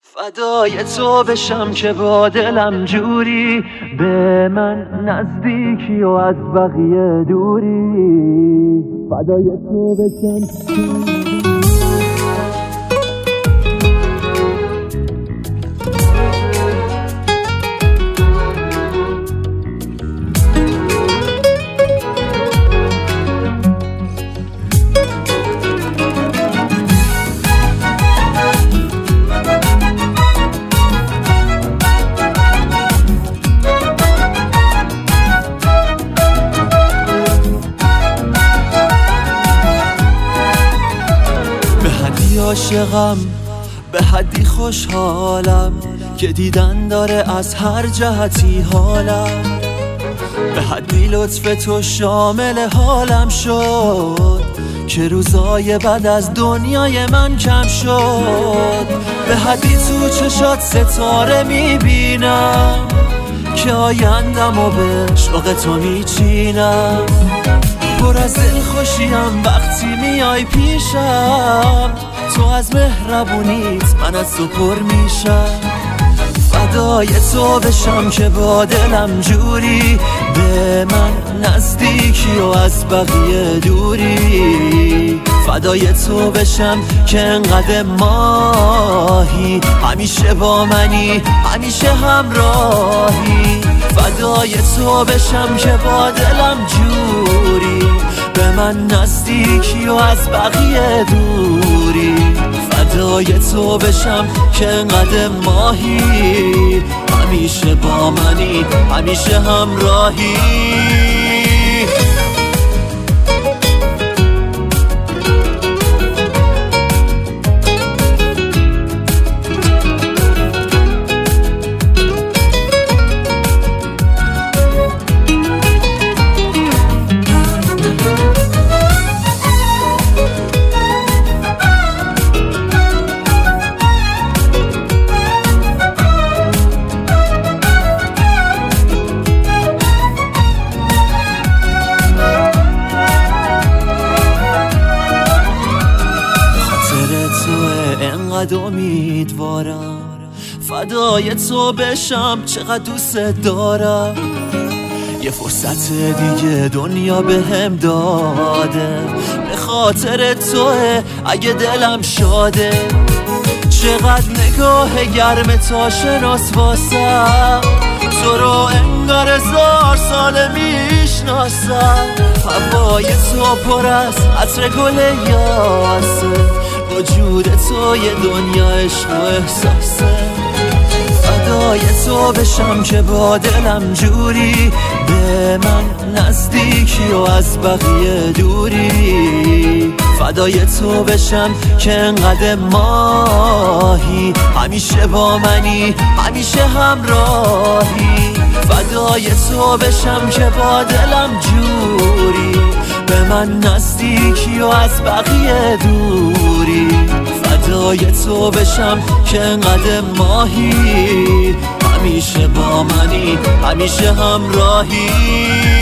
فدای تو بشم که با دلم جوری به من نزدیکی و از بقیه دوری. فدای تو بشم عاشقم، به حدی خوشحالم که دیدن داره از هر جهتی حالم. به حدی لطف تو شامل حالم شد که روزای بعد از دنیای من کم شد. به حدی تو چشات ستاره میبینم که آیندم و به شوق تو میچینم. پر از دل خوشیم وقتی میای پیشم، تو از مهربونیت من از تو پر میشم. فدای تو بشم که با دلم جوری به من نزدیکی و از بقیه دوری. فدای تو بشم که انقدر ماهی، همیشه با منی همیشه همراهی. فدای تو بشم که با دلم جوری به من نزدیکی و از بقیه دوری. فدای تو بشم که انقدر ماهی، همیشه با منی همیشه همراهی. امیدوارم فدای تو بشم، چقدر دوست دارم. یه فرصت دیگه دنیا بهم داده، به خاطر توه اگه دلم شاده. چقدر نگاه گرم تا شناس واسم، تو رو انگار 1000 ساله میشناسم. هوای تو پر از عطر گل یاسه، وجود تو یه دنیا عشق و احساسه. فدای تو بشم که با دلم جوری به من نزدیکی و از بقیه دوری. فدای تو بشم که انقدر ماهی، همیشه با منی همیشه همراهی. فدای تو بشم که با دلم جوری به من نزدیکی و از بقیه دوری. فدای تو بشم که انقدر ماهی، همیشه با منی همیشه همراهی.